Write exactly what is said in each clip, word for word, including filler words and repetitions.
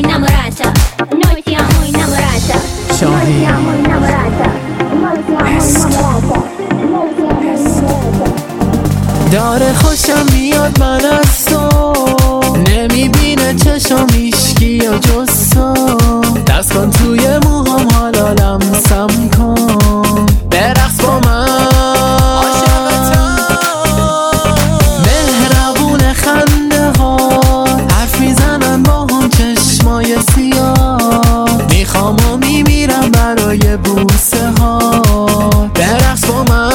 innamorata, noi siamo innamorata, noi siamo innamorata, noi siamo innamorata. داره خوشم میاد من از تو، نمیبینه چشم هیچکی یا جز تو. دست کن توی موهام حالا لمسم کن، برقص با من عاشقتم. مهربون خنده ها حرف میزنن با هم چشمای سیاه، میخوام و میمیرم برای بوسه ها. برقص با من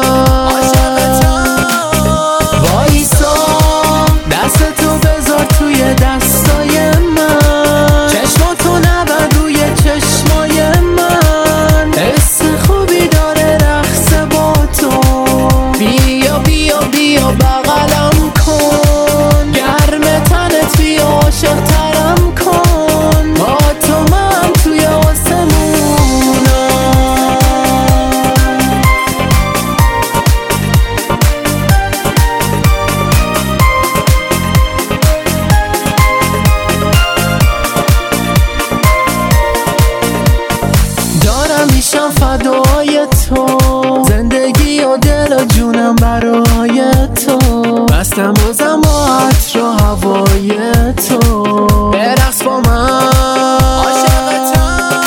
میشم فدای تو، زندگی و دل و جونم برای تو. بستم بازم با عطر و هوای تو. برقص با من عاشقتم،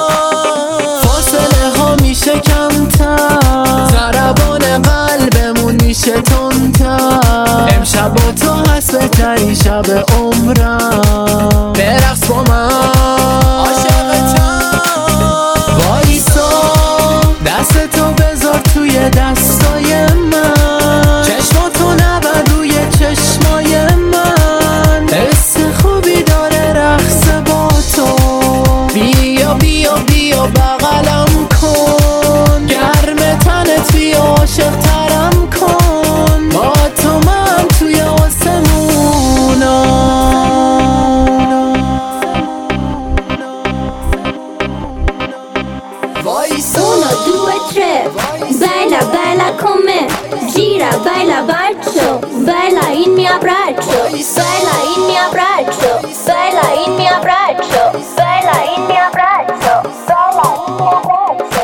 فاصله ها میشه کمتر، ضربان قلبمون میشه تندتر. امشب با تو هست بهترین شب عمرم. برقص با من دست تو بذار توی دستای من، چشماتو نبر روی چشمای من. حس خوبی داره رقص با تو، بیا بیا بیا بغلم کن، گرم تنت بیا عاشق ترم کن. با تو من توی آسمونم. Uno, due, tre, bella, bella con me, gira, bella, bacio, bella il mio abbraccio, bella il mio abbraccio, bella il mio abbraccio, bella il mio abbraccio, bella il mio abbraccio.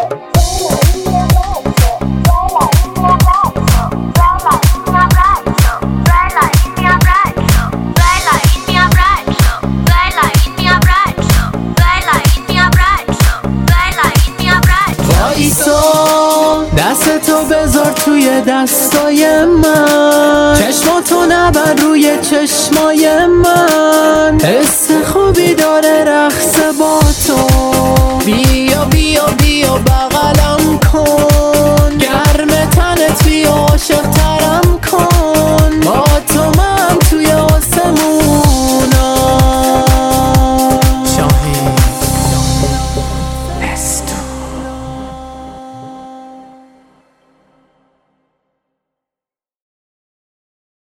دست تو بذار توی دستای من، چشماتو نبر روی چشمای من. حس خوبی داره رقص با تو، بیا بیا بیا بغل